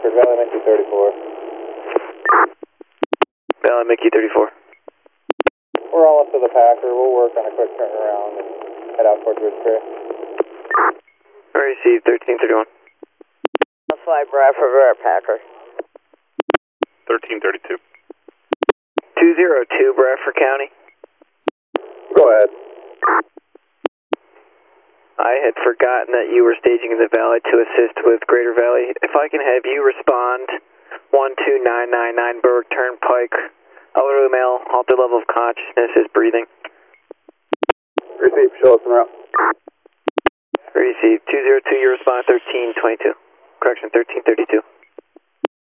Bradford, Valley Mickey 34. Valley Mickey 34. We're almost to the Packer. We'll work on a quick turnaround and head out towards Ridgecrest. Received 1331. Fly Bradford, Packer. 1332. 202 Bradford County. Go ahead. I had forgotten that you were staging in the valley to assist with Greater Valley. If I can have you respond, 12999 Berwick Turnpike, elderly male, altered level of consciousness is breathing. Receive, show us en route. Received 202, you respond 1322. Correction, 1332.